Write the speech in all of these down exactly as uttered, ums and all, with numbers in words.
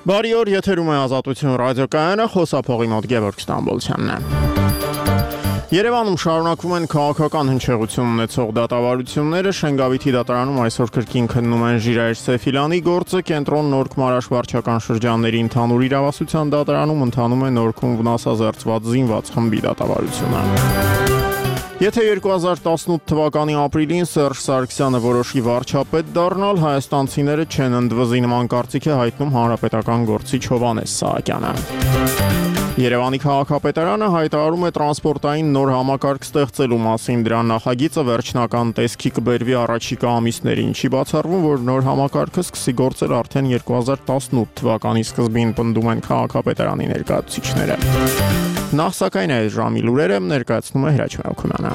Բարի օր, եթերում է Ազատություն ռադիոկայանը, խոսափողի մոտ Գևորգ Ստամբոլցյանն է։ Երևանում շարունակվում են քաղաքական հնչեղություն ունեցող դատավարությունները, Շենգավիթի դատարանում այսօր կրկին քննում են Ժիրայր Սեֆիլյանի գործը, Կենտրոն Նորք Մարաշ վարչական շրջանների ընդհանուր իրավասության դատարանում ընթանում է Նորքում վնասազերծված զինված խմբի դատավարությունը։ Եթե երկու հազար տասնութ թվականի ապրիլին Սերժ Սարգսյանը որոշի վարչապետ դառնալ, հայաստանցիները չեն ընդվզի նման կարծիք է հայտնում հանրապետական գործիչ Հովհաննես Սահակյանը։ Երևանի քաղաքապետարանը հայտարարում է տրանսպորտային նոր համակարգ ստեղծելու մասին, դրա նախագիծը վերջնական տեսքի կբերվի առաջիկա ամիսներին, չի բացառվում, որ նոր համակարգը սկսի գործել արդեն երկու հազար տասնութ թվականի սկզբին, պնդում են քաղաքապետարանի ներկայացուցիչները։ Նախ սակայն այս ժամի լուրերը ներկայացնում է Հրաչ Մելքումյանը։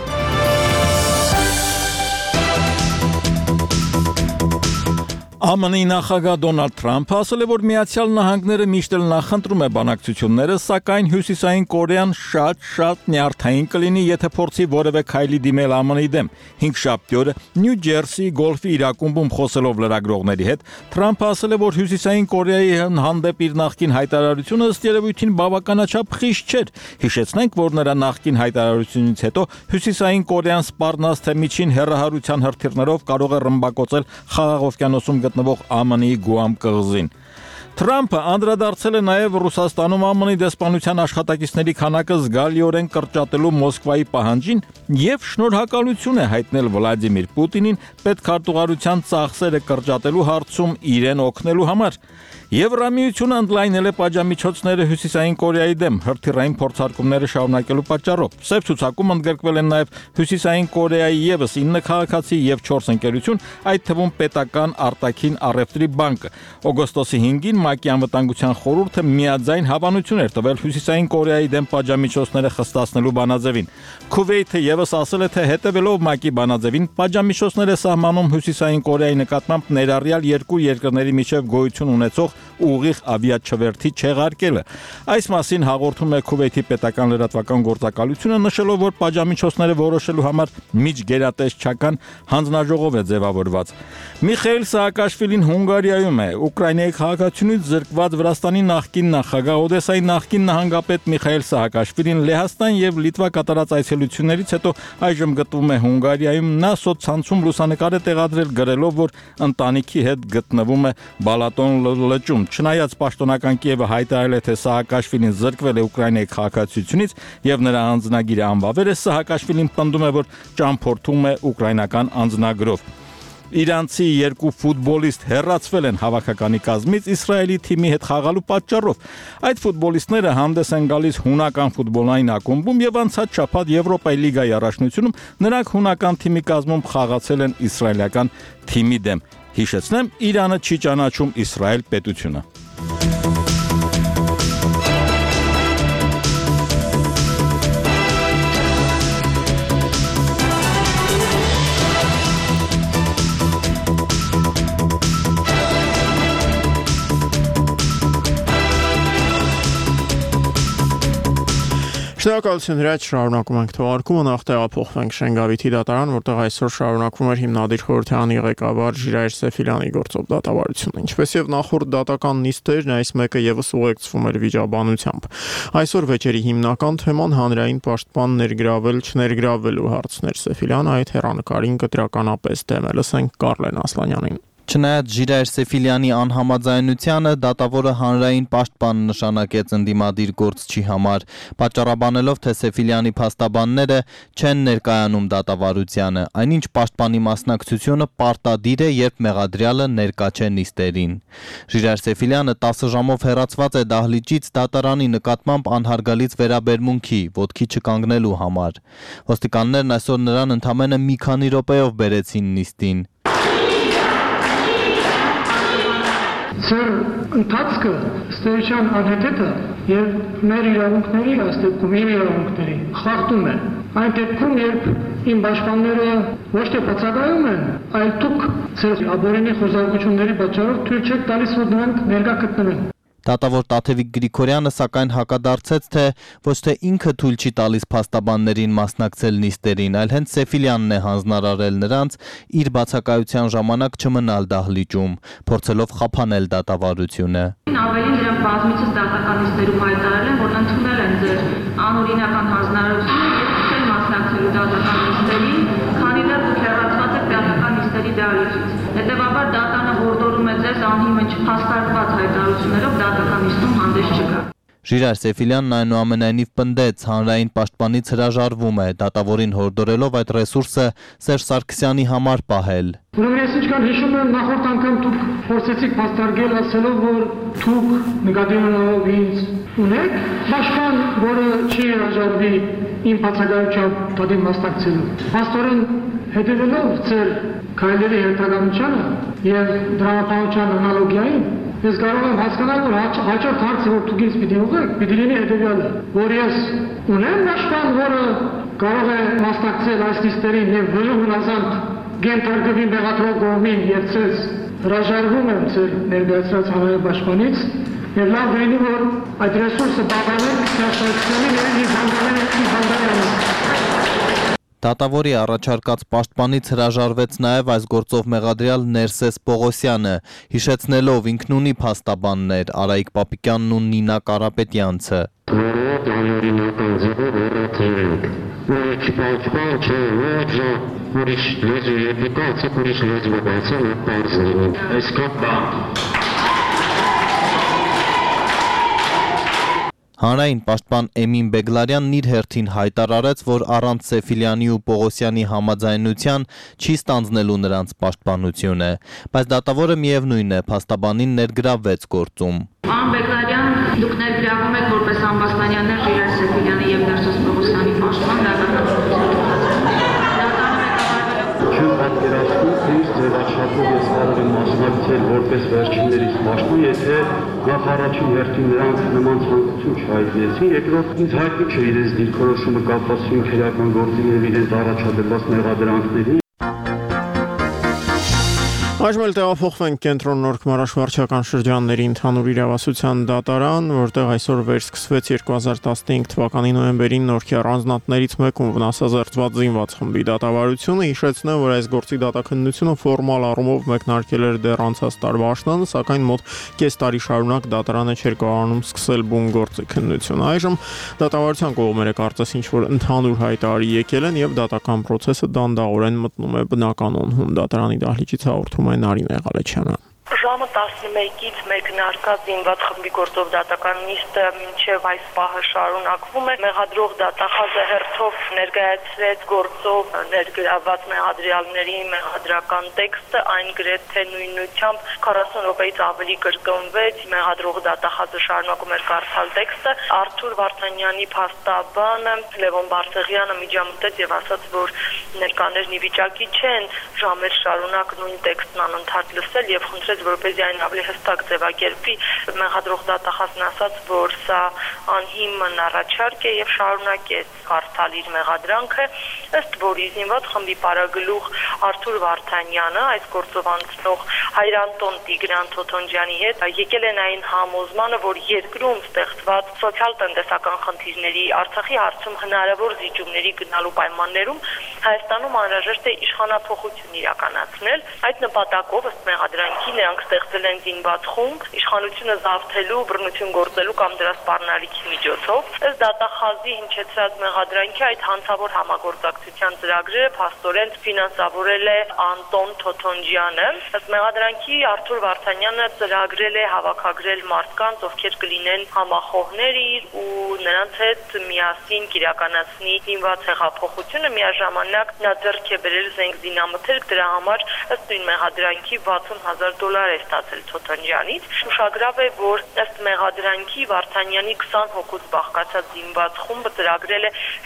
ԱՄՆ-ի նախագահ Դոնալդ Թրամփը ասել է, որ Միացյալ Նահանգները միշտ էլ նախընտրում է բանակցությունները, սակայն Հյուսիսային Կորեան շատ-շատ նյարդային կլինի, եթե փորձի որևէ քայլի դիմել ԱՄՆ-ի դեմ։ Հինգշաբթի օրը Նյու Ջերսիի գոլֆի իրակումբում խոսելով լրագրողների հետ, Թրամփը ասել է, որ Հյուսիսային Կորեայի հանդեպ իր նախկին հայտարարությունը ըստ երևույթին բավականաչափ խիստ չէր։ Հիշեցնենք, որ նրա նախկին հայտարարությունից հետո Հյուսիսային Կորեան սպառնաց, թե միջին հեռահարության հրթիռներով կարող է ռմբակոծել Խաղաղ օվկիանոսում գտնվող ԱՄՆ-ի Գուամ կղզին։ Թրամփը անդրադարձել է նաև Ռուսաստանում ԱՄՆ-ի դեսպանության աշխատակիցների քանակը զգալիորեն կրճատելու Մոսկվայի պահանջին եւ շնորհակալություն է հայտնել Վլադիմիր Պուտինին պետքարտուղարության ծախսերը կրճատելու հարցում իրեն օգնելու համար։ Եվրամիությունը ընդլայնել է պատժամիջոցները Հյուսիսային Կորեայի դեմ հրթիռային փորձարկումները շարունակելու պատճառով։ Սև ցուցակում ընդգրկվել են նաև Հյուսիսային Կորեայի եւս ինը քաղաքացի եւ չորս ընկերություն, այդ թվում պետական արտաքին առևտրի բանկը։ Օգոստոսի հինգին ՄԱԿ-ի անվտանգության խորհուրդը միաձայն հավանություն էր տվել Հյուսիսային Կորեայի դեմ պատժամիջոցները խստացնելու բանաձևին։ Քուվեյթը եւս ասել է, թե հետևելով ՄԱԿ-ի բանաձևին պատժամիջոցները սահմանում Հյուսիսային Կորեայի նկատմամբ ներառյալ երկու երկրների միջև գոյություն ունեցող ուղիղ ավիաչվերթի չեղարկելը։ Այս մասին հաղորդում է Քուվեյթի պետական լրատվական գործակալությունը, նշելով, որ պատժամիջոցները որոշելու համար միջգերատեսչական հանձնաժողով է ձևավորված։ Միխայիլ Սաակաշվիլին Հունգարիայում է։ Ուկրաինայի քաղաքացիությունից զրկված Վրաստանի նախկին նախագահ, Օդեսայի նախկին նահանգապետ Միխայիլ Սաակաշվիլին Լեհաստան եւ Լիտվա կատարած այցելություններից հետո այժմ գտնվում է Հունգարիայում։ Նա սոցցանցում լուսանկար է տեղադրել, գրելով, որ ընտանիքի հետ գտնվում է Բալատոն լճում։ Չնայած պաշտոնական Կիևը հայտարարել է, թե Սաակաշվիլին զրկվել է Ուկրաինայի քաղաքացիությունից եւ նրա անձնագիրը անվավեր է, Սաակաշվիլին պնդում է, որ ճամփորդում է ուկրաինական անձնագրով։ Իրանցի երկու ֆուտբոլիստ հեռացվել են հավաքականի կազմից Իսրայելի թիմի հետ խաղալու պատճառով։ Այդ ֆուտբոլիստները հանդես են գալիս հունական ֆուտբոլային ակումբում եւ անցած շաբաթ Եվրոպայի լիգայի առաջնությունում նրանք հունական թիմի կազմում խաղացել են իսրայելական թիմի դեմ։ Հիշեցնեմ, Իրանը չի ճանաչում Իսրայել պետությունը։ Շնորհակալություն Հրաչ, շարունակում ենք թողարկումը, նախ տեղափոխվենք Շենգավիթի դատարան, որտեղ այսօր շարունակվում էր հիմնադիր խորհրդարանի ղեկավար Ժիրայր Սեֆիլյանի գործով դատավարությունը։ Ինչպես եւ նախորդ դատական նիստերն, այս մեկը եւս ուղեկցվում էր վիճաբանությամբ։ Այսօր վեճերի հիմնական թեման հանրային պաշտպան ներգրավել չներգրավվելու հարցն էր։ Սեֆիլյանը այդ հեռանկարին կտրականապես դեմել, ասենք Կարլեն Ասլանյանին։ Չնայած Ժիրայր Սեֆիլյանի անհամաձայնությանը, դատավորը հանրային պաշտպան նշանակեց ընդդիմադիր գործչի համար, պատճառաբանելով, թե Սեֆիլյանի փաստաբանները չեն ներկայանում դատավարությանը, այնինչ պաշտպանի մասնակցությունը պարտադիր է, երբ մեղադրյալը ներկա չէ նիստերին։ Ժիրայր Սեֆիլյանը տասը ժամով հեռացված է դահլիճից դատարանի նկատմամբ անհարգալից վերաբերմունքի, ոտքի չկանգնելու համար։ Ոստիկաններն այսօր նրան ընդամենը մի քանի րոպեով բերեցին նիստին։ Սեր ընթացքը ստերության անհետեթը եւ մեր իրավունքների, այս դեպքում իմ իրավունքների խախտում է։ Այն դեպքում, երբ իմ պաշտպանները ոչ թե բացակայում են, այլ դուք ձեր ապօրինի խոզարկությունների պատճառով թույլ չեք տալիս, որ նրանք ներկա գտնվեն։ Դատավոր Տաթևիկ Գրիգորյանը սակայն հակադարձեց, թե ոչ թե ինքը թույլ չի տալիս փաստաբաններին մասնակցել նիստերին, այլ հենց Սեֆիլյանն է հանձնարարել նրանց իր բացակայության ժամանակ չմնալ դահլիճում, փորձելով խափանել դատավարությունը։ Ավելին նրանք բազմիցս դատական նիստերում հայտարարել են, որ ընդունել են ձեր անօրինական հանձնարարությունը եւ չեն մասնակցելու դատական նիստերին, քանի դեռ դուք հեռացված եք դատական նիստերի դահլիճից։ Հետևաբար դատանը հորդորում է ձեզ անհիմն չփաստարկված հայտարարություններով դատական նիստում հանդես չգալ։ Ժիրայր Սեֆիլյանն այնուամենայնիվ պնդեց, հանրային պաշտպանից հրաժարվում է, դատավորին հորդորելով այդ ռեսուրսը Սերժ Սարգսյանի համար պահել։ Ուրեմն ես ինչքան հիշում եմ, նախորդ անգամ դուք փորձեցիք փաստարկել, ասելով, որ դուք նկատի ունենալով ինձ ունեք պաշտպան, որը չի հրաժարվի իմ բացակայությամբ դատին մասնակցելու։ Փաստորեն հետևելով ձեր քայլերի հետագանությանը եւ դրամապահության անալոգիային, ես կարող եմ հասկանալ, որ հաջորդ հարցը, որ դուք ինձ պիտի ուղղեք, պիտի լինի հետևյալը, որ ես ունեմ պաշտպան, որը կարող է մասնակցել այս նիստերին եւ վժու հնազանդ գենթարկվի մեղադրող կողմին եւ ցես հրաժարվում եմ ձեր ներկայացրած հանրային պաշտպանից եւ լավ լինի, որ այդ ռեսուրսը բավարարենք Սերժ եւ իր հանդիպանը։ Դատավորի առաջարկած պաշտպանից հրաժարվեց նաև այս գործով մեղադրյալ Ներսես Պողոսյանը, հիշեցնելով ինքն ունի փաստաբաններ Արայիկ Պապիկյանն ու Նինա Կարապետյանցը։ Որով անօրինական ձևով հեռացրել Ուրիշ պաշտպան չէ, ոչ ուրիշ լեզու եթե կացեք ուրիշ լեզվով ասել ու պարզ լինի։ Այսքան բան։ Հանրային պաշտպան Էմին Բեգլարյանն իր հերթին հայտարարեց, որ առանց Սեֆիլյանի ու Պողոսյանի համաձայնության չի ստանձնելու նրանց պաշտպանությունը, բայց դատավորը միևնույն է, փաստաբանին ներգրավվեց գործում։ Պարոն Բեգլարյան, դուք ներգրավում եք որպես ամբաստանյաններ Ժիրայր Սեֆիլյանի եւ Ներսես Պողոսյանի պաշտպան դատական Չեմ պատկերացնում, թե ինչ ձևաչափով ես կարող եմ մասնակցել որպես վերջիններից պաշտպան, եթե նախ առաջին հերթին նրանց նման ցանկություն չհայտնեցին, երկրորդ ինձ հայտնի չէ իրենց դիրքորոշումը կապված քրեական գործի եւ իրենց առաջադրված մեղադրանքների։ Այժմ էլ տեղափոխվենք կենտրոն Նոր Քմարաշվարչական շրջանների ընդհանուր իրավասության դատարան, որտեղ այսօր վերսկսվեց երկու հազար տասնհինգ թվականի նոյեմբերին Նորքի առանձնատներից մեկում վնասազերծված զինված խմբի դատավարությունը, հիշեցնեմ, որ այս գործի դատաքննությունը ֆորմալ առումով մեկնարկել էր դեռ անցած տարվա աշնանը, սակայն մոտ կես տարի շարունակ դատարանը չէր կարողանում սկսել բուն գործի քննությունը։ Այժմ դատավարության կողմերը կարծես ինչ-որ ընդհանուր հայտարարի եկել են եւ դատական process-ը դանդաղորեն մտնում է բնականոն։ Դատարանի դահլիճից հաղորդում Նարին Եղալեչյանը։ Ժամը տասնմեկից մեկնարկած զինված խմբի գործով դատական նիստը մինչև այս պահը շարունակվում է։ Մեղադրող դատախազը հերթով ներկայացրեց գործով ներգրավված մեղադրյալների մեղադրական տեքստը, այն գրեթե նույնությամբ քառասուն րոպեից ավելի կրկնվեց։ Մեղադրող դատախազը շարունակում էր կարդալ տեքստը։ Արթուր Վարդանյանի փաստաբանը Լևոն Բարսեղյանը միջամտեց եւ ասաց, որ ներկաներն ի վիճակի չեն ժամեր շարունակ նույն տեքստն անընդհատ լսել եւ խնդրեց, որպեսզի այն ավելի հստակ ձևակերպի։ Մեղադրող դատախազն ասաց, որ սա անհիմն առաջարկ է եւ շարունակեց կարդալ իր մեղադրանքը, ըստ որի զինված խմբի պարագլուխ Արթուր Վարդանյանը այս գործով անցնող Հայրանտոն Տիգրան Թոթոնջյանի հետ եկել են այն համոզմանը, որ երկրում ստեղծված սոցիալ-տնտեսական խնդիրների, Արցախի հարցում հնարավոր զիջումների գնալու պայմաններում Հայաստանում անհրաժեշտ է իշխանափոխություն իրականացնել։ Այդ նպատակով ըստ մեղադրանքի նրանք ստեղծել են զինված խումբ իշխանությունը զավթելու, բռնություն գործելու կամ դրա սպառնալիքի միջոցով։ Ըստ դատախազի հնչեցրած մեղադրանքի այդ հանցավոր համագործակցության ծրագրերը փաստորեն ֆինանսավորել է Անտոն Թոթոնջյանը։ Ըստ մեղադրանքի Արթուր Վարդանյանը ծրագրել է հավաքագրել մարդկանց, ովքեր կլինեն համախոհներ ու նրանց հետ միասին կիրականացնի զինված հեղափոխությունը, միաժամանակ նա ձեռք է բերել զենք զինամթերք, դրա համար ըստ նույն մեղադրանքի վաթսուն հազար դոլար է ստացել Թոթոնջյանից։ Ուշագրավ է, որ ըստ մեղադրանքի Վարդանյանի քսան հոգուց բաղկացած զինված խումբը ծրագրել է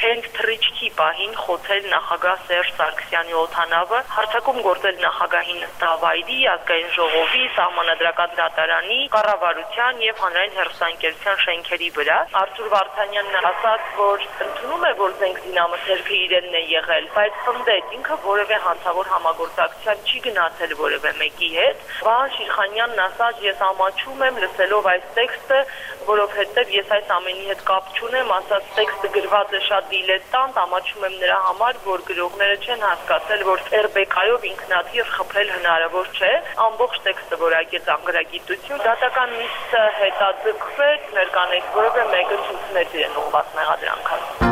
հենց թռիչքի պահին խոցել նախագահ Սերժ Սարգսյանի օդանավը, հարձակում գործել նախագահի նստավայրի, ազգային ժողովի, սահմանադրական դատարանի, կառավարության եւ հանրային հեռուստաընկերության շենքերի վրա։ Արթուր Վարդանյանն ասաց, որ ընդունում է, որ զենք զինամթերքը իրենն է եղել, բայց պնդեց ինքը որևէ հանցավոր համագործակցության չի գնացել որևէ մեկի հետ։ Վահան Շիրխանյանն ասաց, ես ամաչում եմ լսելով այս տեքստը, որովհետև ես այս ամենի հետ կապ չունեմ, ասաց տեքստը գրված է շատ դիլետանտ, ամաչում եմ նրա համար, որ գրողները չեն հասկացել, որ эр бэ կ-ով ինքնաթիռ խփել հնարավոր չէ։ Ամբողջ տեքստը որակեց անգրագիտություն, դատական նիստը հետաձգվեց, ներկանեց որևէ մեկը ցույցներ իրեն ուղղված մեղադրանքով։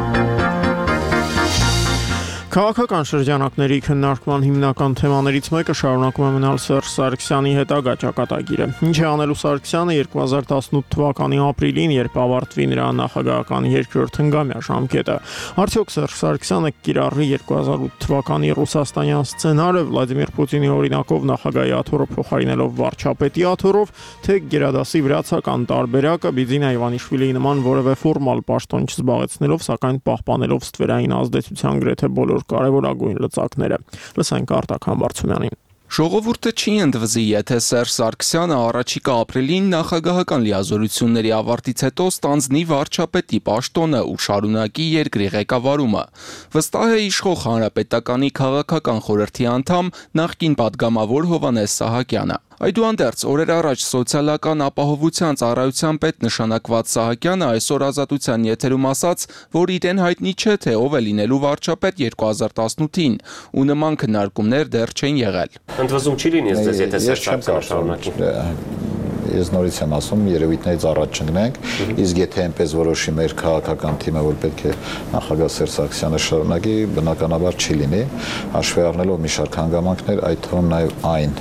Քաղաքական շրջանակների քննարկման հիմնական թեմաներից մեկը շարունակում է մնալ Սերժ Սարգսյանի հետագա ճակատագիրը։ Ինչ է անելու Սարգսյանը երկու հազար տասնութ թվականի ապրիլին, երբ ավարտվի նրա նախագահական երկրորդ հնգամյա ժամկետը։ Արդյոք Սերժ Սարգսյանը կիրառի երկու հազար ութ թվականի ռուսաստանյան սցենարը Վլադիմիր Պուտինի օրինակով նախագահի աթոռը փոխարինելով վարչապետի աթոռով, թե գերադասի վրացական տարբերակը Բիձինա Իվանիշվիլիի նման որևէ ֆորմալ պաշտոն չզբաղեցնելով, սակայն պահպանելով ստվերային ազդեցության գրեթե բոլոր կարևորագույն լծակները։ Լսենք Արտակ Համբարձումյանին։ Ժողովուրդը չի ընդվզի, եթե Սերժ Սարգսյանը առաջիկա ապրիլին նախագահական լիազորությունների ավարտից հետո ստանձնի վարչապետի պաշտոնը ու շարունակի երկրի ղեկավարումը։ Վստահ է իշխող Հանրապետականի քաղաքական խորհրդի անդամ նախկին падգամավոր Հովհաննես Սահակյանը։ Այդուհանդերձ օրեր առաջ սոցիալական ապահովության ծառայության պետ նշանակված Սահակյանը այսօր Ազատության եթերում ասաց, որ իրեն հայտնի չէ, թե ով է լինելու վարչապետ երկու հազար տասնութին, ու նման քննարկումներ դեռ չեն եղել։ Ընդվզում չի լինի ես եթե Սերժ Սարգսյանը շարունակի։ Ես նորից եմ ասում, երևույթներից առաջ չընկնենք, իսկ եթե այնպես որոշի մեր քաղաքական թիմը, որ պետք է նախագահ Սերժ Սարգսյանը շարունակի, բնականաբար չի լինի, հաշվի առնելով մի շարք հանգամանքներ, այդ թվում նաև այն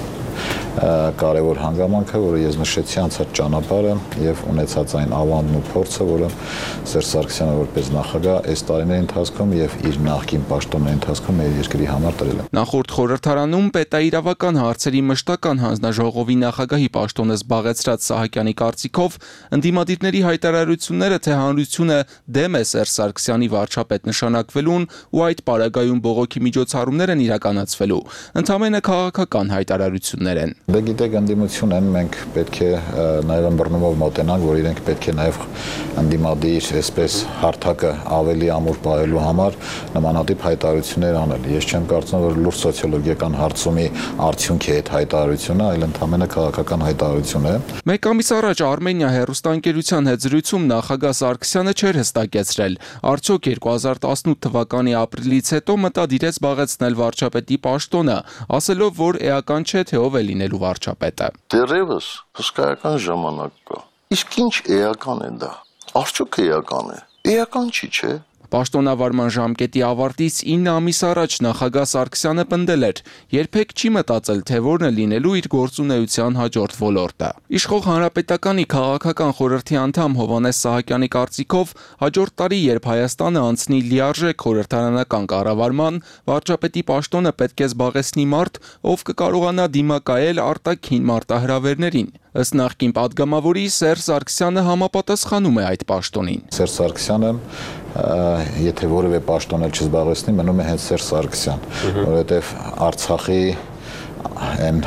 կարևոր հանգամանքը, որը ես նշեցի անցած ճանապարհը եւ ունեցած այն ավանդն ու փորձը, որը Սերժ Սարգսյանը որպես նախագահ այս տարիների ընթացքում եւ իր նախկին պաշտոնների ընթացքում մեր երկրի համար տրել է։ Նախորդ խորհրդարանում պետաիրավական հարցերի մշտական հանձնաժողովի նախագահի պաշտոնը զբաղեցրած Սահակյանի կարծիքով ընդդիմադիրների հայտարարությունները, թե հանրությունը դեմ է Սերժ Սարգսյանի վարչապետ նշանակվելուն ու այդ պարագայում բողոքի միջոցառումներ են իրականացվելու, ընդամենը քաղաքական հայտարարություններ են։ Դե գիտեք, ընդդիմություն են, մենք պետք է նաև ըմբռնումով մոտենանք, որ իրենք պետք է նաև ընդդիմադիր այսպես հարթակը ավելի ամուր պահելու համար նմանատիպ հայտարարություններ անել։ Ես չեմ կարծում, որ լուրջ սոցիոլոգիական հարցումի արդյունք է այդ հայտարարությունը, այլ ընդամենը քաղաքական հայտարարություն է։ Մեկ ամիս առաջ Արմենիա հեռուստաընկերության հետ զրույցում նախագահ Սարգսյանը չէր հստակեցրել, արդյոք երկու հազար տասնութ թվականի ապրիլից հետո մտադիր է զբաղեցնել վարչապետի պաշտոնը, ասելով, որ էական չէ, թե ով է լինելու վարչապետը։ Դեռևս հսկայական ժամանակ կա։ Իսկ ինչ էական է դա։ Արդյոք էական է։ Էական չի, չէ։ Պաշտոնավարման ժամկետի ավարտից ինը ամիս առաջ նախագահ Սարգսյանը պնդել էր, երբեք չի մտածել, թե որն է լինելու իր գործունեության հաջորդ ոլորտը։ Իշխող Հանրապետականի քաղաքական խորհրդի անդամ Հովհաննես Սահակյանի կարծիքով հաջորդ տարի, երբ Հայաստանը անցնի լիարժեք խորհրդարանական կառավարման, վարչապետի պաշտոնը պետք է զբաղեցնի մարդ, ով կկարողանա դիմակայել արտաքին մարտահրավերներին։ Ըստ նախկին падգամավորի Սերժ Սարգսյանը համապատասխանում է այդ պաշտոնին։ Սերժ Սարգսյանը եթե որևէ պաշտոն էլ չզբաղեցնի, մնում է հենց Սերժ Սարգսյան, որովհետև Արցախի այն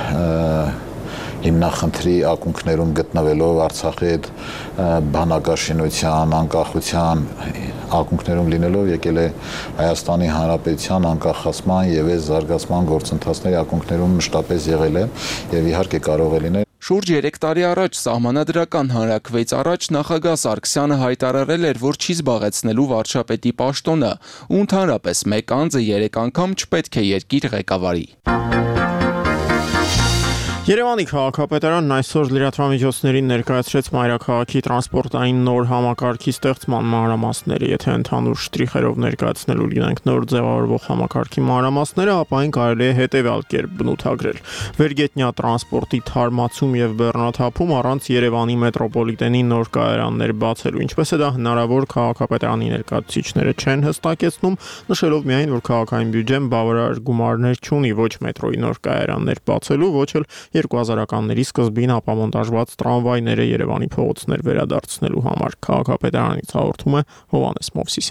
հիմնախնդրի ակունքներում գտնվելով, Արցախի այդ բանակաշինության, անկախության ակունքներում լինելով եկել է Հայաստանի Հանրապետության անկախացման եւ այս զարգացման գործընթացների ակունքներում մշտապես եղել է եւ իհարկե կարող է լինել։ Շուրջ երեք տարի առաջ սահմանադրական հանրաքվեից առաջ նախագահ Սարգսյանը հայտարարել էր, որ չի զբաղեցնելու վարչապետի պաշտոնը, ու ընդհանրապես մեկ անձը երեք անգամ չպետք է երկիր ղեկավարի։ Երևանի քաղաքապետարանն այսօր լրատվամիջոցներին ներկայացրեց մայրաքաղաքի տրանսպորտային նոր համակարգի ստեղծման մանրամասները։ Եթե ընդհանուր շտրիխերով ներկայացնելու լինենք նոր ձևավորվող համակարգի մանրամասները, ապա այն կարելի է հետևյալ կերպ բնութագրել. վերգետնյա տրանսպորտի թարմացում եւ բեռնաթափում առանց Երևանի մետրոպոլիտենի նոր կայարաններ բացելու, ինչպես է դա հնարավոր քաղաքապետարանի ներկայացուցիչները չեն հստակեցնում, նշելով միայն, որ քաղաքային բյուջեն բավարար գումարներ չունի ոչ մետրոյի նոր կայարաններ բացելու, ոչ էլ երկու հազարականների սկզբին ապամոնտաժված տրամվայները Երևանի փողոցներ վերադարձնելու համար։ Քաղաքապետարանից հաղորդում է Հովհաննես Մովսիսյանը։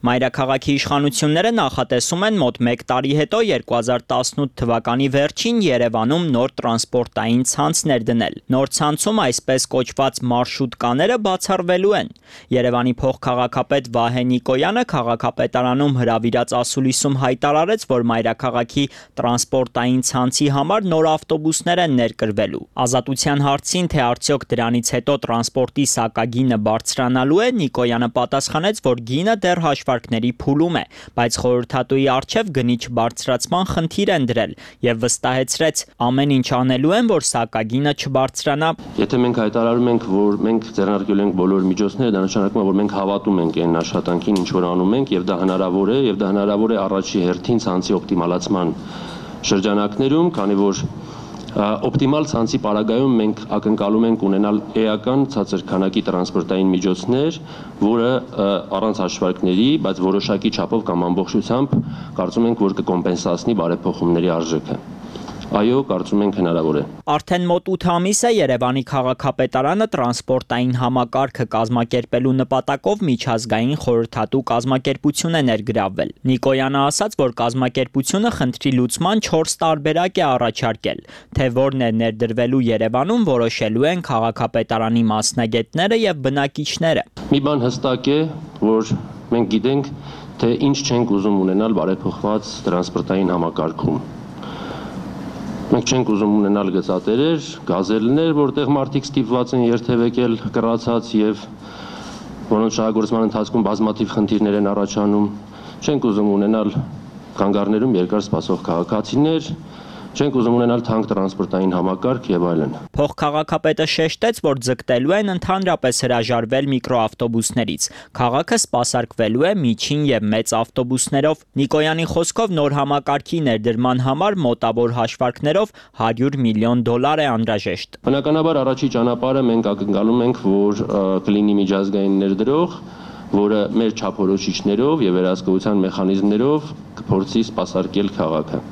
Մայրաքաղաքի իշխանությունները նախատեսում են մոտ մեկ տարի հետո երկու հազար տասնութ թվականի վերջին Երևանում նոր տրանսպորտային ցանց ներդնել։ Նոր ցանցում այսպես կոչված մարշրուտկաները բացառվելու են։ Երևանի փոխքաղաքապետ Վահե Նիկոյանը քաղաքապետարանում հրավիրած ասուլիսում հայտարարեց, որ մայրաքաղաքի տրանսպորտային ցանցի համար նոր ավտոբուսներ են ներկրվելու։ Ազատության հարցին, թե արդյոք դրանից հետո տրանսպորտի սակագինը բարձրանալու է, Նիկոյանը պատասխանեց, որ գինը դեռ հաշվարկների փուլում է, բայց խորհրդատուի առջև գնի չբարձրացման խնդիր են դրել եւ վստահեցրեց, ամեն ինչ անելու են, որ սակագինը չբարձրանա։ Եթե մենք հայտարարում ենք, որ մենք ձեռնարկել ենք բոլոր միջոցները, դա նշանակում է, որ մենք հավատում ենք այն աշխատանքին, ինչ որ անում ենք, եւ դա հնարավոր է, եւ դա հնարավոր է առաջի հերթին ցանցի օպտիմալացման շրջանակներում, քանի որ օպտիմալ ցանցի պարագայում մենք ակնկալում ենք ունենալ էական ցածր քանակի տրանսպորտային միջոցներ, որը առանց հաշվարկների, բայց որոշակի չափով կամ ամբողջությամբ կարծում ենք, որ կկոմպենսացնի բարեփոխումների արժեքը։ Այո, կարծում ենք հնարավոր է։ Արդեն մոտ ութ ամիս է Երևանի քաղաքապետարանը տրանսպորտային համակարգը կազմակերպելու նպատակով միջազգային խորհրդատու կազմակերպություն է ներգրավվել։ Նիկոյանը ասաց, որ կազմակերպությունը խնդրի լուծման չորս տարբերակ է առաջարկել, թե որն է ներդրվելու Երևանում, որոշելու են քաղաքապետարանի մասնագետները եւ բնակիչները։ Մի բան հստակ է, որ մենք գիտենք, թե ինչ չենք ուզում ունենալ բարեփոխված տրանսպորտային համակարգում։ Մենք չենք ուզում ունենալ գծատերեր, գազելներ, որտեղ մարդիկ ստիպված են երթևեկել կռացած եւ որոնց շահագործման ընթացքում բազմաթիվ խնդիրներ են առաջանում։ Չենք ուզում ունենալ կանգառներում երկար սպասող քաղաքացիներ, չենք ուզում ունենալ թանկ տրանսպորտային համակարգ եւ այլն։ Փոխքաղաքապետը շեշտեց, որ ձգտելու են ընդհանրապես հրաժարվել միկրոավտոբուսներից։ Քաղաքը սպասարկվելու է միջին եւ մեծ ավտոբուսներով։ Նիկոյանի խոսքով նոր համակարգի ներդրման համար մոտավոր հաշվարկներով հարյուր միլիոն դոլար է անհրաժեշտ։ Բնականաբար առաջի ճանապարհը մենք ակնկալում ենք, որ կլինի միջազգային ներդրող, որը մեր չափորոշիչներով եւ վերահսկողության մեխանիզմներով կփորձի սպասարկել քաղաքը։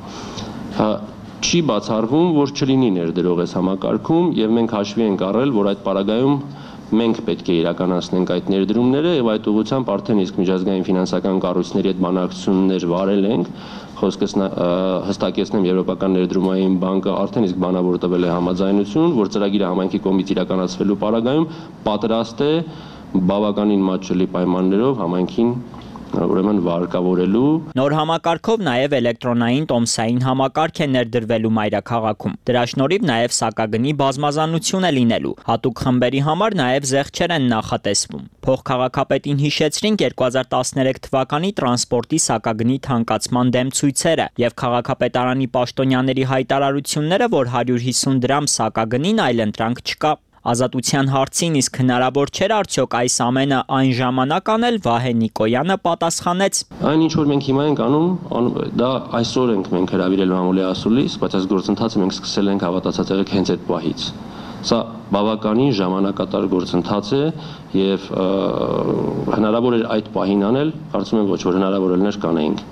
Չի բացառվում, որ չլինի ներդրող այս համակարգում եւ մենք հաշվի ենք առել, որ այդ պարագայում մենք պետք է իրականացնենք այդ ներդրումները եւ այդ ուղղությամբ արդեն իսկ միջազգային ֆինանսական կառույցների հետ բանակցություններ վարել ենք։ Խոսքս հստակեցնեմ, Եվրոպական ներդրումային բանկը արդեն իսկ բանավոր տվել է համաձայնություն, որ ծրագիրը համայնքի կողմից իրականացվելու պարագայում պատրաստ է բավականին մատչելի պայմաններով համայնքին ուրեմն վարկավորելու։ Նոր համակարգով նաև էլեկտրոնային տոմսային համակարգ է ներդրվելու մայրաքաղաքում։ Դրա շնորհիվ նաև սակագնի բազմազանություն է լինելու։ Հատուկ խմբերի համար նաև զեղչեր են նախատեսվում։ Փոխքաղաքապետին հիշեցրինք երկու հազար տասներեք թվականի տրանսպորտի սակագնի թանկացման դեմ ցույցերը եւ քաղաքապետարանի պաշտոնյաների հայտարարությունները, որ հարյուր հիսուն դրամ սակագնին այլընտրանք չկա։ Ազատության հարցին իսկ հնարավոր չէր արդյոք այս ամենը այն ժամանակ անել, Վահե Նիկոյանը պատասխանեց. Այն ինչ որ մենք հիմա ենք անում, դա այսօր ենք մենք հրավիրել մամուլի ասուլիս, բայց այս գործընթացը մենք սկսել ենք հավատացած եղեք հենց այդ պահից։ Սա բավականին ժամանակատար գործընթաց է եւ հնարավոր էր այդ պահին անել, կարծում եմ ոչ որ հնարավոր էր կանեինք։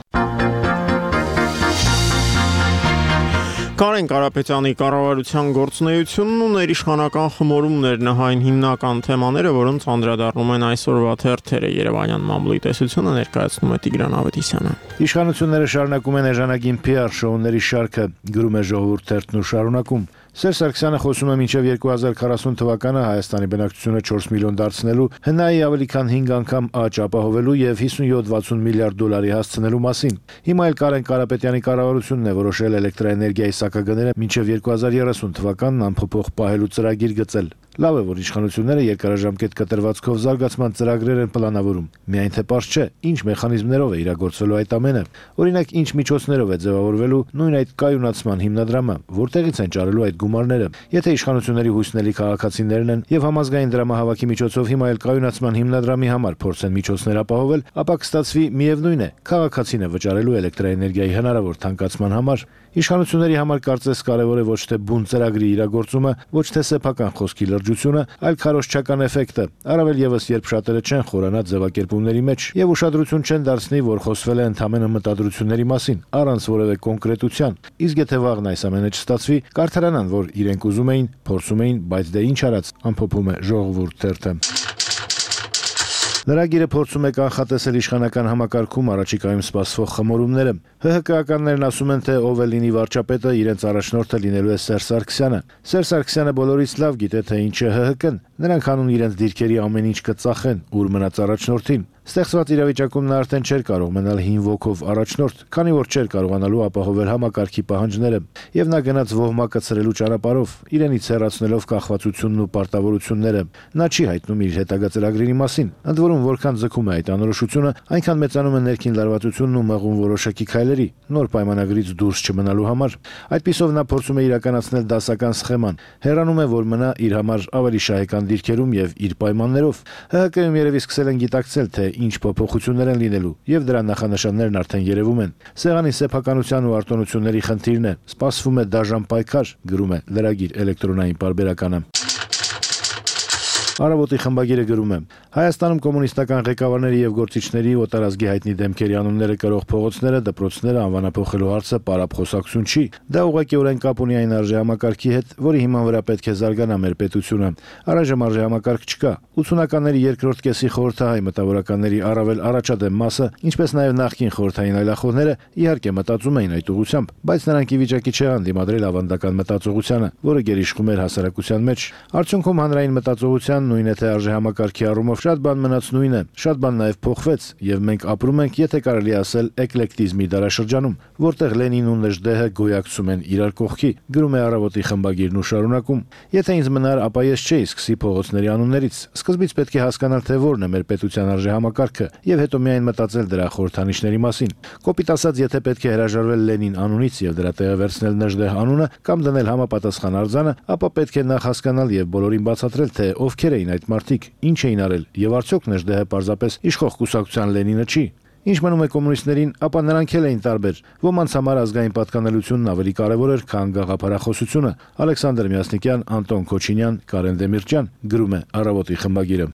Կարեն Կարապետյանի կառավարության գործունեությունն ու ներիշխանական խմորումներն այն հիմնական թեմաները, որոնց անդրադառնում են այսօրվա թերթերը։ Երևանյան մամուլի տեսությունը ներկայացնում է Տիգրան Ավետիսյանը։ Իշխանությունները շարունակում են էժանագին Փի Ար շոուների շարքը, գրում է Ժողովուրդ թերթն ու շարունակում։ Սերժ Սարգսյանը խոսում է մինչև երկու հազար քառասուն թվականը Հայաստանի բնակչությունը չորս միլիոն դարձնելու, ՀՆԱ-ի ավելի քան հինգ անգամ աճ ապահովելու եւ հիսունյոթ վաթսուն միլիարդ դոլարի հասցնելու մասին։ Հիմա էլ Կարեն Կարապետյանի կառավարությունն է որոշել էլեկտրաէներգիայի սակագները մինչև երկու հազար երեսուն թվականն անփոփոխ պահելու ծրագիր գծել։ Լավ է, որ իշխանությունները երկարաժամկետ կտրվածքով զարգացման ծրագրեր են պլանավորում։ Միայն թե պարզ չէ, ինչ մեխանիզմներով է իրագործվելու այդ ամենը։ Օրինակ, ինչ միջոցներով է ձևավորվելու նույն այդ կայունացման հիմնադրամը, որտեղից են ճարելու այդ գումարները։ Եթե իշխանությունների հույսնելի քաղաքացիներն են եւ համազգային դրամահավաքի միջոցով հիմա էլ կայունացման հիմնադրամի համար փորձեն միջոցներ ապահովել, ապա կստացվի միևնույն է, քաղաքացին է վճարելու էլեկտրաէներգիայի հնարավոր թանկացման համար։ Իշխանությունների համար կարծես կարևոր է ոչ թե բուն ծրագրի իրագործումը, ոչ թե սեփական խոսքի լրջությունը, այլ քարոզչական էֆեկտը, առավել եւս երբ շատերը չեն խորանա ձևակերպումների մեջ եւ ուշադրություն չեն դարձնի, որ խոսվել է ընդհանրապես մտադրությունների մասին, առանց որևէ կոնկրետության։ Իսկ եթե վաղն այս ամենը չստացվի, կարդարանան, որ իրենք ուզում էին, փորձում էին, բայց դե ինչ արած, ամփոփում է Ժողովուրդ թերթը։ Լրագիրը փորձում է կանխատեսել իշխանական համակարգում առաջիկայում սպասվող խմորումները։ ՀՀԿ-ականներն ասում են, թե ով է լինի վարչապետը, իրենց առաջնորդը լինելու է Սերժ Սարգսյանը։ Սերժ Սարգսյանը բոլորից լավ գիտե, թե ինչ է ՀՀԿ-ն։ Նրանք հանուն իրենց դիրքերի ամեն ինչ կծախեն, ուր մնաց առաջնորդին։ Ստեղծված իրավիճակում նա արդեն չէր կարող մնալ հին ոգով առաջնորդ, քանի որ չէր կարողանալու ապահովել համակարգի պահանջները, եւ նա գնաց ոհմա կցրելու ճանապարհով, իրենից հեռացնելով կախվածությունն ու պարտավորությունները։ Նա չի հայտնում իր հետագա ծրագրերի մասին։ Ընդ որում, որքան ձգում է այդ անորոշությունը, այնքան մեծանում է ներքին լարվածությունն ու մեղուն որոշակի քայլերի, նոր պայմանագրից դուրս չմնալու համար։ Այդպիսով նա փորձում է իրականացնել դասական սխեման, հեռանում է, որ մնա իր համար ավելի շահեկան դիրքերում եւ իր պայմաններով։ ՀՀԿ-ում երևի սկսել են գիտակցել, թե ինչ փոփոխություններ են լինելու, եւ դրա նախանշաններն արդեն երևում են։ Սեղանի սեփականության ու արտոնությունների խնդիրն է, սպասվում է դաժան պայքար, գրում է լրագիր էլեկտրոնային պարբերականը։ Արավոտի խմբագիրը գրում է. Հայաստանում կոմունիստական ղեկավարների եւ գործիչների օտարազգի հայտնի դեմքերի անունները կրող փողոցները, դպրոցները անվանափոխելու հարցը պարապխոսակցություն չի։ Դա ուղղակիորեն կապ ունի այն արժե համակարգի հետ, որի հիման վրա պետք է զարգանա մեր պետությունը։ Առայժմ արժե համակարգ չկա։ ութսունականների երկրորդ կեսի խորհրդահայ մտավորականների առավել առաջադեմ մասը, ինչպես նաեւ նախկին խորհրդային այլախոհները, իհարկե մտածում էին այդ ուղղությամբ, բայց նրանք ի վիճակի չեղան դիմադրել ավանդական մտածողությանը, որը գերիշխում էր հասարակության մեջ։ Արդյունքում հանրային մտածողության նույն է թե արժե համակարգի առումով շատ բան մնաց նույնը, շատ բան նաև փոխվեց, եւ մենք ապրում ենք, եթե կարելի ասել, էկլեկտիզմի դարաշրջանում, որտեղ Լենինն ու Նժդեհը գոյակցում են իրար կողքի, գրում է Առավոտի խմբագիրն ու շարունակում. Եթե ինձ մնար, ապա ես չէի սկսի փողոցների անուններից։ Սկզբից պետք է հասկանալ, թե որն է մեր պետության արժե համակարգը, եւ հետո միայն մտածել դրա խորհրդանիշների մասին։ Կոպիտ ասած, եթե պետք է հրաժարվել Լենին անունից եւ դրա տեղը վերցնել Նժդեհ անունը կամ դնել համապատասխան արձանը, ապա պետք է նախ հասկանալ եւ բոլորին բացատրել, թե ովքեր էին այդ մարդիկ, ինչ էին արել, եւ արդյոք Նժդեհը պարզապես իշխող կուսակցության Լենինը չի։ Ինչ մնում է կոմունիստներին, ապա նրանք էլ էին տարբեր։ Ոմանց համար ազգային պատկանելությունն ավելի կարևոր էր, քան գաղափարախոսությունը։ Ալեքսանդր Մյասնիկյան, Անտոն Քոչինյան, Կարեն Դեմիրճյան, գրում է Առավոտի խմբագիրը։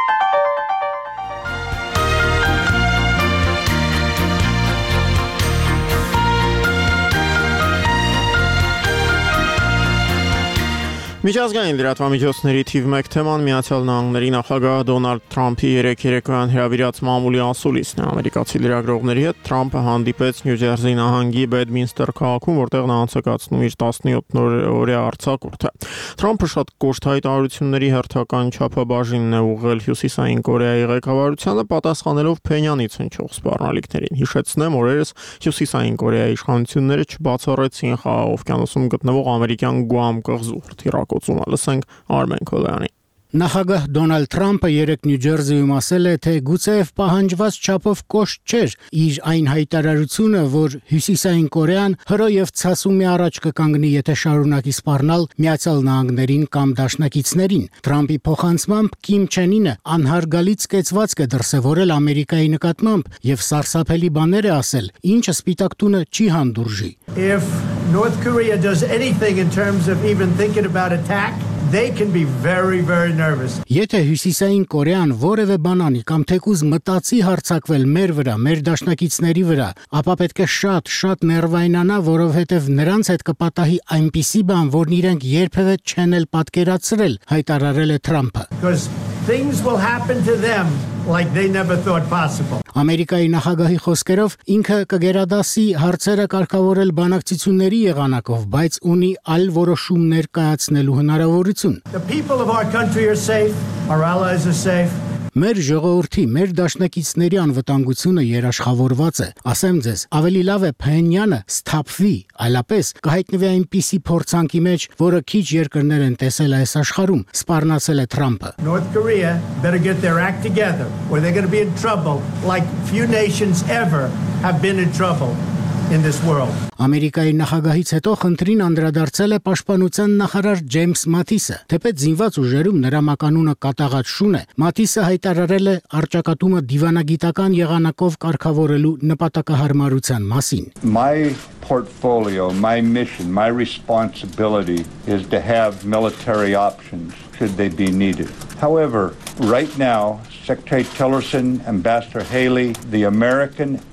Միջազգային լրատվամիջոցների թիվ մեկ թեման Միացյալ Նահանգների նախագահ Դոնալդ Թրամփի երեկ երեկոյան հրավիրած մամուլի ասուլիսն է։ Ամերիկացի լրագրողների հետ Թրամփը հանդիպեց Նյու Ջերսի նահանգի Բեդմինստեր քաղաքում, որտեղ նա անցկացնում իր տասնյոթ-օրյա արձակուրդը։ Թրամփը շատ կոշտ հայտարարությունների հերթական չափաբաժինն է ուղղել Հյուսիսային Կորեայի ղեկավարությանը, պատասխանելով Փենյանից հնչող սպառնալիքներին։ Հիշեցնեմ, օրերս Հյուսիսային Կորեայի իշխանությունները չբացառեցին Խաղաղ օվկիանոսում գտնվող ամերիկյան Գուամ կղզու հրթիռակոծումը։ Լսենք Արմեն Քոլյանի։ Նախագահ Դոնալդ Թրամփը երեկ Նյու Ջերսիում ասել է, թե գուցեև պահանջված չափով կոշտ չէր իր այն հայտարարությունը, որ Հյուսիսային Կորեան հրո եւ ցասումի առաջ կկանգնի, եթե շարունակի սպառնալ Միացյալ Նահանգներին կամ դաշնակիցներին։ Թրամփի փոխանցմամբ Կիմ Չեն Ինը անհարգալից կեցվածք է դրսևորել Ամերիկայի նկատմամբ եւ սարսափելի բաներ է ասել, ինչը Սպիտակ տունը չի հանդուրժի։ If North Korea does anything in terms of even thinking about attack, they can be very very nervous. Եթե Հյուսիսային Կորեան որևէ բան անի կամ թեկուզ մտածի հարձակվել մեր վրա, մեր դաշնակիցների վրա, ապա պետք է շատ շատ ներվայնանա, որովհետև նրանց հետ կպատահի այնպիսի բան, որն իրենք երբևէ չեն էլ պատկերացրել, հայտարարել է Թրամփը։ Because things will happen to them like they never thought possible. Ամերիկայի նախագահի խոսքերով ինքը կգերադասի հարցերը կարգավորել բանակցությունների եղանակով, բայց ունի այլ որոշումներ կայացնելու հնարավորություն։ The people of our country are safe, our allies are safe. Մեր ժողովրդի, մեր դաշնակիցների անվտանգությունը երաշխավորված է։ Ասեմ ձեզ, ավելի լավ է Փենյանը սթափվի, այլապես կհայտնվի այնպիսի փորձանքի մեջ, որը քիչ երկրներ են տեսել այս աշխարհում, սպառնացել է Թրամփը։ North Korea better get their act together or they're going to be in trouble like few nations ever have been in trouble in this world. Ամերիկայի նախագահից հետո խնդրին անդրադարձել է պաշտպանության նախարար Ջեյմս Մաթիսը։ Թեպետ զինված ուժերում նրա մականունը կատաղած շուն է, Մաթիսը հայտարարել է առճակատումը դիվանագիտական եղանակով կարգավորելու նպատակահարմարության մասին։ My portfolio, my mission, my responsibility is to have military options should they be needed. However, right now, Secretary Tillerson, Ambassador Haley, the American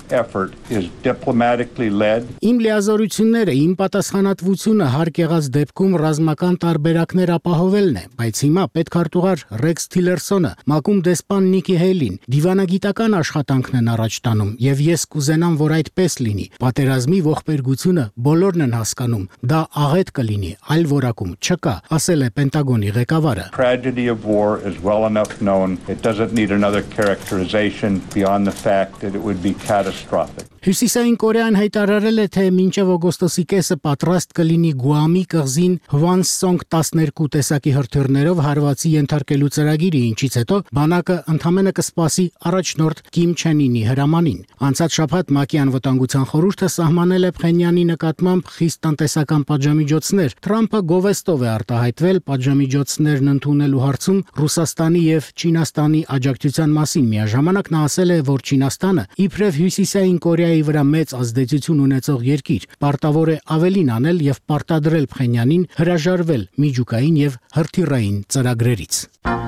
effort is diplomatically led. Իմ լիազորությունները, իմ պատասխանատվությունը հարկ եղած դեպքում ռազմական տարբերակներ ապահովելն է, բայց հիմա պետքարտուղար Ռեքս Թիլերսոնը, մակում դեսպան Նիկի Հեյլին դիվանագիտական աշխատանքն են առաջ տանում, եւ ես կուզենամ, որ այդպես լինի։ Պատերազմի ողբերգությունը բոլորն են հասկանում, դա աղետ կլինի, այլ որակում չկա, ասել է Պենտագոնի ղեկավարը։ Tragedy of war is well enough known. It doesn't need another characterization beyond the fact that it would be catastrophic. Հյուսիսային Կորեան հայտարարել է, թե մինչև օգոստոսի կեսը պատրաստ կլինի Գուամի կղզին Հվանսոնգ տասներկու տեսակի հրթիռներով հարվածի ենթարկելու ծրագիրը, ինչից հետո բանակը ընդհանրապես կսպասի առաջնորդ Կիմ Չեն Ինի հրամանին։ Անցած շաբաթ ՄԱԿ-ի անվտանգության խորհուրդը սահմանել է Փխենյանի նկատմամբ խիստ տնտեսական պատժամիջոցներ։ Թրամփը գովեստով է արտահայտվել պատժամիջոցներն ընդունելու հարցում Ռուսաստանի եւ Չինաստանի աջակցության մասին։ Միաժամանակ նա ասել է, որ Չինաստանը իբրև Հյուսիսային Կորեայի վրա մեծ ազդեցություն ունեցող երկիր պարտավոր է ավելին անել եւ պարտադրել Փխենյանին հրաժարվել միջուկային եւ հրթիռային ծրագրերից։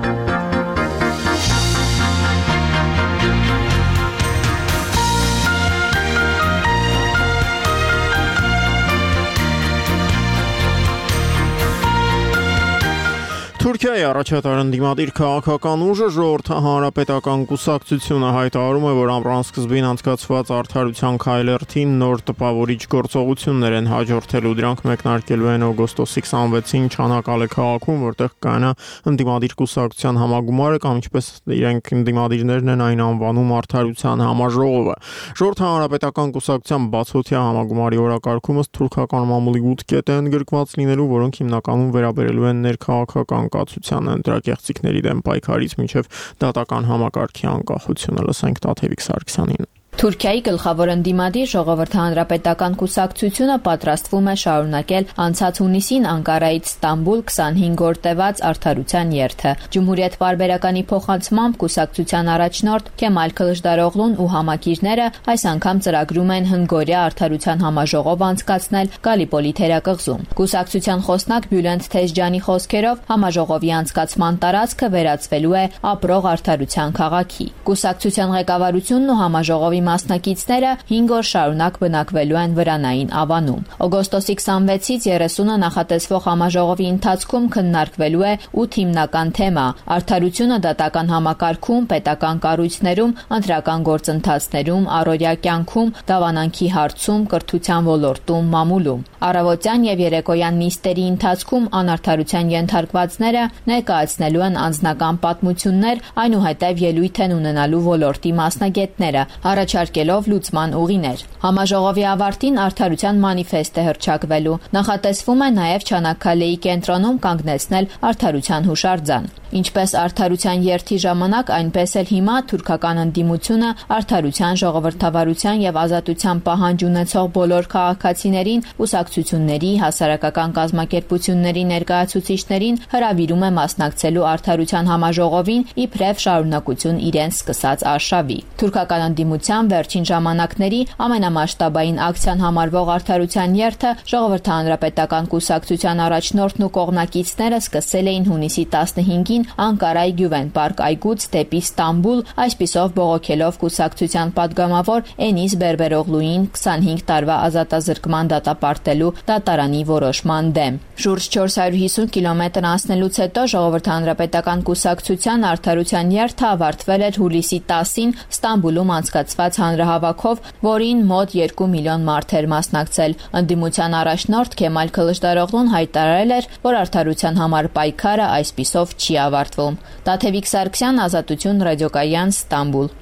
Թուրքիայի առաջատար ընդդիմադիր քաղաքական ուժը ժողովրդի հանրապետական կուսակցությունը հայտարարում է, որ ամռան սկզբին անցկացված արդարության քայլերթին նոր տպավորիչ գործողություններ են հաջորդելու, դրանք մեկնարկելու են օգոստոսի քսանվեցին Չանակալե քաղաքում, որտեղ կանա ընդդիմադիր կուսակցության համագումարը կամ ինչպես իրենք ընդդիմադիրներն են այն անվանում արդարության համաժողովը։ Ժողովրդի հանրապետական կուսակցության բացօթյա համագումարի օրակարգումս թուրքական մամուլի ութ կետ են գրկված լինելու, որոնք հիմնականում վերաբերելու են ներքաղաքական կացության ընտրակեղծիքների դեմ պայքարից մինչև դատական համակարգի անկախությունը։ Լսենք Տաթևիկ Սարգսյանին։ Թուրքիայի գլխավոր ընդդիմադիր Ժողովրդի հանրապետական կուսակցությունը պատրաստվում է շարունակել անցած հունիսին Անկարայից Ստամբուլ քսանհինգ օր տևած արդարության երթը։ Ջումհուրիետ պարբերականի փոխանցմամբ կուսակցության առաջնորդ Քեմալ Քլիչդարօղլուն ու համակիրները այս անգամ ծրագրում են հնգօրյա արդարության համաժողով անցկացնել Գալիպոլի թերակղզում։ Կուսակցության խոսնակ Բյուլենդ Թեզջանի խոսքերով համաժողովի անցկացման տարածքը վերածվելու է ապրող արդարության քաղաքի։ Կուսակցության ղեկավարությունն ու համաժողովի մասնակիցները հինգ օր շարունակ բնակվելու են Վրանային ավանում։ Օգոստոսի քսանվեցից երեսունը նախատեսվող համաժողովի ընթացքում քննարկվելու է ութ հիմնական թեմա՝ արդարությունը դատական համակարգում, պետական կառույցներում, ընտրական գործընթացներում, առօրյա կյանքում, դավանանքի հարցում, կրթության ոլորտում, մամուլում։ Առավոտյան եւ երեկոյան նիստերի ընթացքում անարդարության ենթարկվածները ներկայացնելու են անձնական պատմություններ, այնուհետև ելույթ են ունենալու ոլորտի մասնագետները, առաջարկելով լուծման ուղիներ։ Համաժողովի ավարտին արդարության մանիֆեստ է հռչակվելու։ Նախատեսվում է նաև Չանաքալեի կենտրոնում կանգնեցնել արդարության հուշարձան։ Ինչպես արդարության երթի ժամանակ, այնպես էլ հիմա թուրքական ընդդիմությունը արդարության, ժողովրդավարության եւ ազատության պահանջ ունեցող բոլոր քաղաքացիներին, ուսակցությունների, հասարակական կազմակերպությունների ներկայացուցիչներին հրավիրում է մասնակցելու արդարության համաժողովին իբրև շարունակություն իրենց սկսած արշավի։ Թուրքական ընդդիմության վերջին ժամանակների ամենամասշտաբային ակցիան համարվող արդարության երթը Ժողովրդի հանրապետական կուսակցության առաջնորդն ու կողմնակիցները սկսել էին հունիսի տասնհինգին Անկարայի Գյուվեն պարկ այգուց դեպի Ստամբուլ, այսպիսով բողոքելով կուսակցության падգամավոր Էնիս Բերբերօղլուին քսանհինգ տարվա ազատազրկման դատապարտելու դատարանի որոշման դեմ։ Շուրջ չորս հարյուր հիսուն կիլոմետր անցնելուց հետո Ժողովրդի հանրապետական կուսակցության արդարության երթը ավարտվել էր հուլիսի տասին Ստամբուլում անցկացված հանրահավաքով, որին մոտ երկու միլիոն մարդ էր մասնակցել։ Ընդդիմության առաջնորդ Քեմալ Քլիչդարօղլուն հայտարարել էր, որ արդարության համար պայքարը այսպիսով չի ավարտվում։ Տաթևիկ Սարգսյան, Ազատություն ռադիոկայան, Ստամբուլ։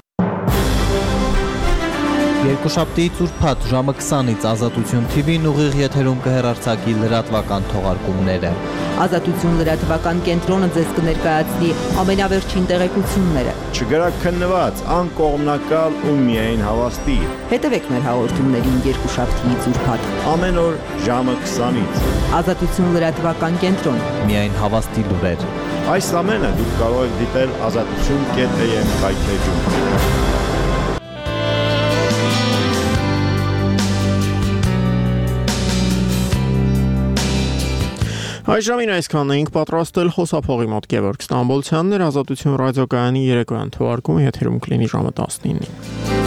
Երկուշաբթի ծուրփաթ ժամը քսանից Ազատություն թի վին ուղիղ եթերում կհեռարձակի լրատվական թողարկումները։ Ազատություն լրատվական կենտրոնը ձեզ կներկայացնի ամենավերջին տեղեկությունները։ Չգրաքննված, անկողմնակալ ու միայն հավաստի։ Հետևեք մեր հաղորդումներին երկուշաբթի ծուրփաթ ամեն օր ժամը քսանից։ Ազատություն լրատվական կենտրոն։ Միայն հավաստի լուրեր։ Այս ամենը դուք կարող եք դիտել ազատություն կետ էյ էմ կայքեջում։ Այժմին այսքանն էինք պատրաստել խոսափողի մոտ Գևորգ Ստամբոլցյանն էր, Ազատություն ռադիոկայանի երեկոյան թողարկումը եթերում կլինի ժամը տասնինին։